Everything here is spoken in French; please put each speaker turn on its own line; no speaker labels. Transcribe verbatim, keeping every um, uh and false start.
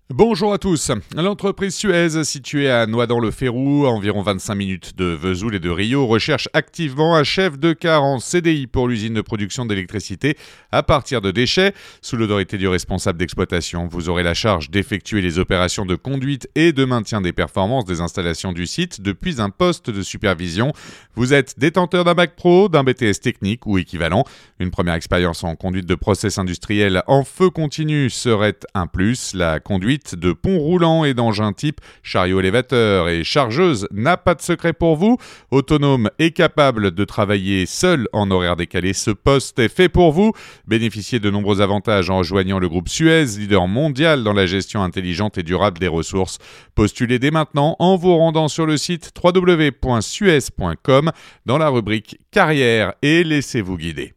Bonjour à tous. L'entreprise Suez, située à Noidans-le-Ferroux, à environ vingt-cinq minutes de Vesoul et de Rio, recherche activement un chef de car en C D I pour l'usine de production d'électricité à partir de déchets. Sous l'autorité du responsable d'exploitation, vous aurez la charge d'effectuer les opérations de conduite et de maintien des performances des installations du site depuis un poste de supervision. Vous êtes détenteur d'un bac pro, d'un B T S technique ou équivalent. Une première expérience en conduite de process industriel en feu continu serait un plus. La conduite de ponts roulants et d'engins type chariot élévateur et chargeuse n'a pas de secret pour vous. Autonome et capable de travailler seul en horaire décalé, ce poste est fait pour vous. Bénéficiez de nombreux avantages en rejoignant le groupe Suez, leader mondial dans la gestion intelligente et durable des ressources. Postulez dès maintenant en vous rendant sur le site w w w point suez point com dans la rubrique carrière et laissez-vous guider.